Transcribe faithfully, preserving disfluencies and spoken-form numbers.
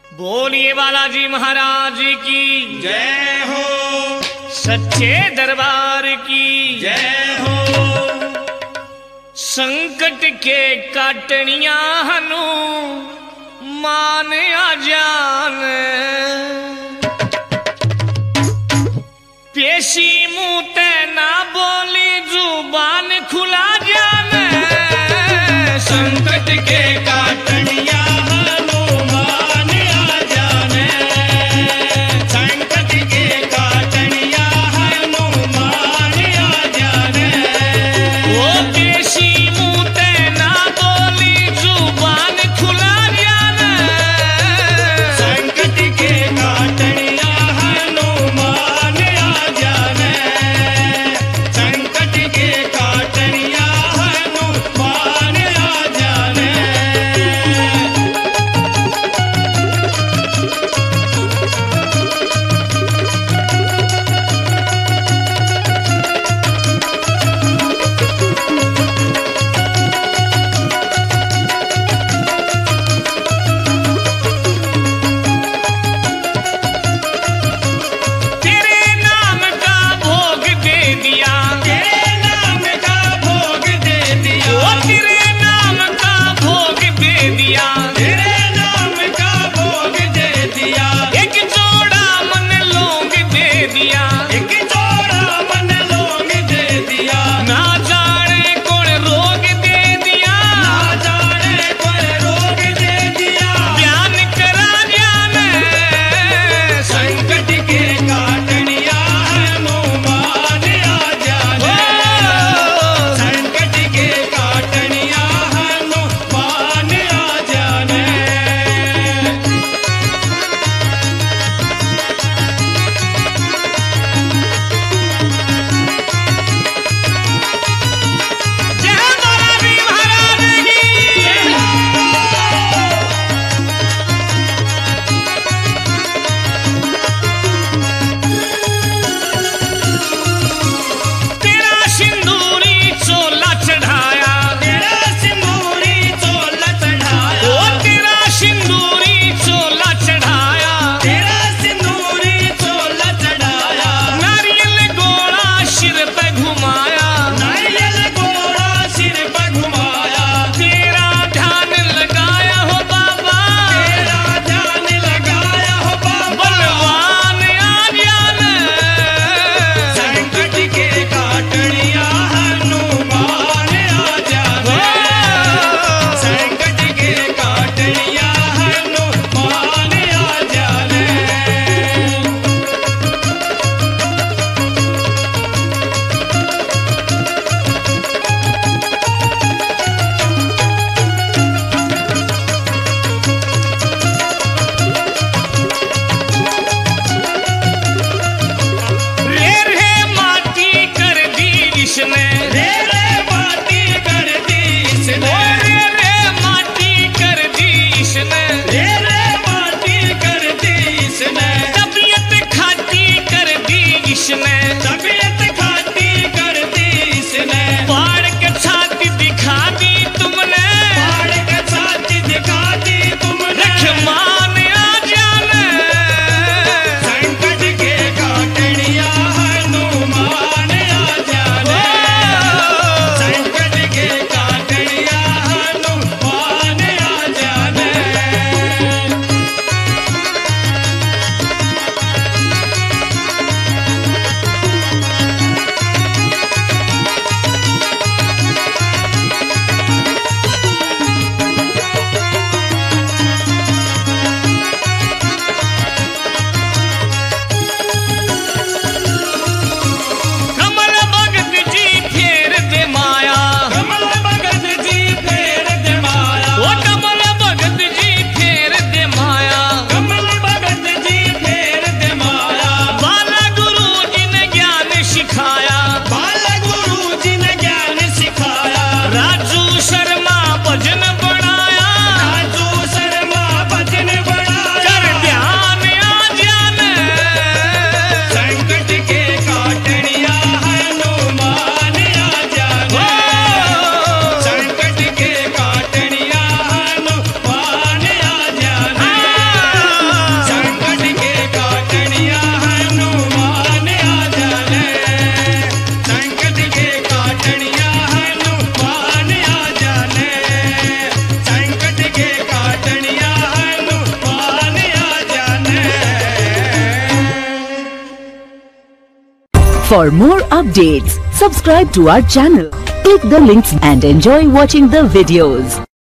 बोलिए बालाजी महाराज की जय हो, सच्चे दरबार की जय हो। संकट के काटनिया हनु मान आ जान पेशी मुंह ते ना बोली जुबान खुला जान संकट के काटनिया हनुमान आ जाने, संकट के काटनिया हनुमान आ जाने। वो पेशी मुंह ते ना बोली जुबान खुला जान संकट के काट For more updates, subscribe to our channel, click the links and enjoy watching the videos.